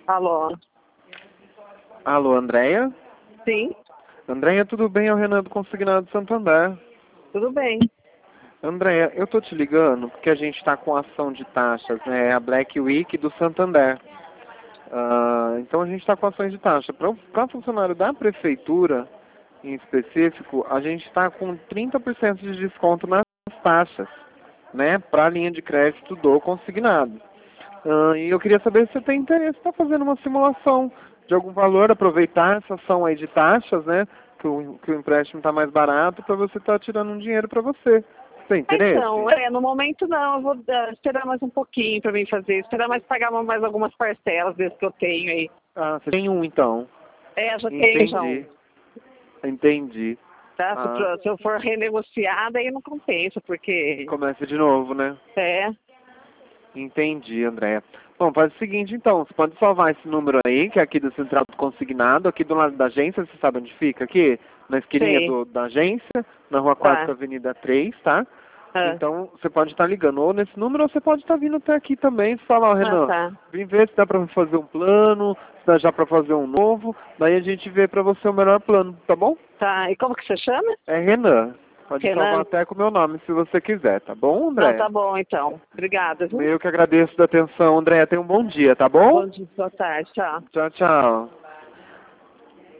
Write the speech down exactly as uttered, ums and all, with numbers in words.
Alô? Alô, Andréia? Sim, Andréia, tudo bem? É o Renan do Consignado Santander. tudo bem. Andréia, eu tô te ligando porque a gente está com ação de taxas, né? É a Black Week do Santander. Ah, então a gente está com ações de taxa. Para funcionário da prefeitura, em específico, a gente está com trinta por cento de desconto nas taxas, né? Para a linha de crédito do consignado. Ah, e eu queria saber se você tem interesse em estar fazendo uma simulação de algum valor, aproveitar essa ação aí de taxas, né? Que o, que o empréstimo está mais barato para você estar tirando um dinheiro para você. Você tem Então, interesse? é, no momento não, eu vou ah, esperar mais um pouquinho para mim fazer, esperar mais pagar mais algumas parcelas desde que eu tenho aí. Ah, você tem um então. É, já tenho, Entendi. então. Entendi. Tá? Se, Ah, for- se eu for renegociada, aí não compensa, porque começa de novo, né? é, Entendi, Andréia. Bom, faz o seguinte então, você pode salvar esse número aí, que é aqui do Central do Consignado, aqui do lado da agência, você sabe onde fica? Aqui, na esquininha sei, do, da agência, na Rua quatro, tá. Avenida três, tá? Ah, Então, você pode estar ligando ou nesse número, ou você pode estar vindo até aqui também e falar, ó, ah, Renan, tá. vem ver se dá pra fazer um plano, se dá já pra fazer um novo, daí a gente vê pra você o melhor plano, tá bom? Tá, e como que você chama? É Renan. Pode salvar Renan? até com o meu nome, se você quiser, tá bom, Não, tá Andréia? bom então. Obrigada, viu? Eu que agradeço da atenção, Andréia. Tenha um bom dia, tá bom? Bom dia, boa tarde, tchau. Tchau, tchau.